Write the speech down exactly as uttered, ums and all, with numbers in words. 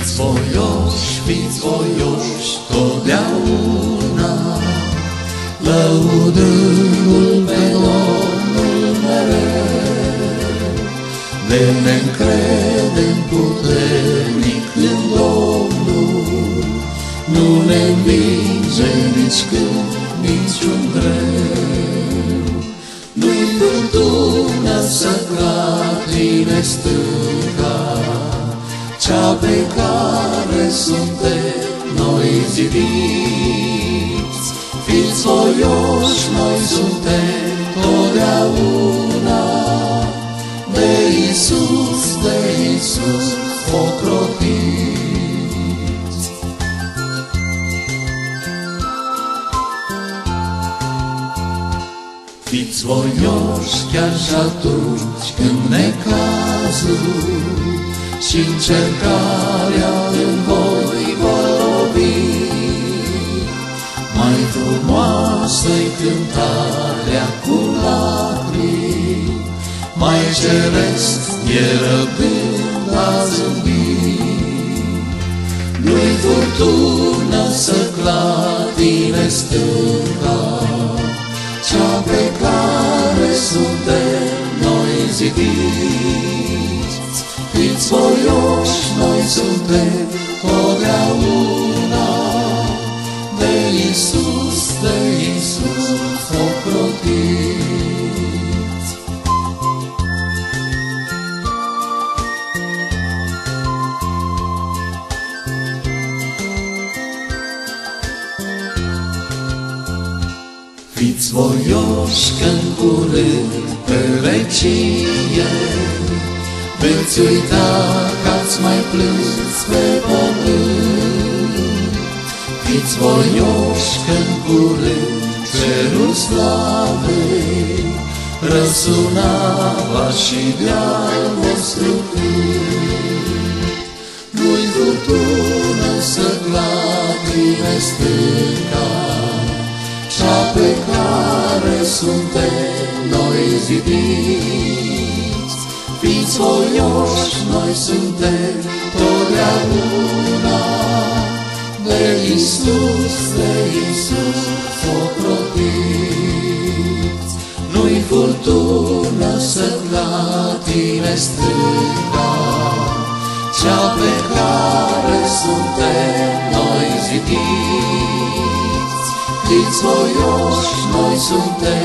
Fiți voioși, fiți voioși totdeauna, lăudându-L pe Domnul mereu. De ne-ncredem puternic în Domnul, nu ne învinge nici când, niciun greu. Nu-i furtună să clatine stânga, cea pe care suntem noi zidiți. Fiți voioși, noi suntem totdeauna de Iisus, de Iisus ocrotiți. Fiți voioși chiar și atunci când necazul și încercarea în voi vor lovi. Mai frumoasă-i cântarea cu lacrimi, mai ceresc e răbdând a zâmbi. Nu-i furtună să clatine stânga, cea pe care suntem noi zidiți. Fiți voioși, noi suntem totdeauna de Iisus, de Iisus ocrotiți. Fiți voioși că-n curând pe vecie veți uita că-ați mai plâns pe pământ. Fiți voioși că-n curând cerul slavei răsuna va și de-al vostru cânt. Nu-i furtună să clatine stânga, cea pe care suntem noi zidiți. Fiți voioși, noi suntem totdeauna de Iisus, de Iisus ocrotiți. Nu-i furtună să clatine stânga, cea pe care suntem noi zidiți. Fiți voioși, noi suntem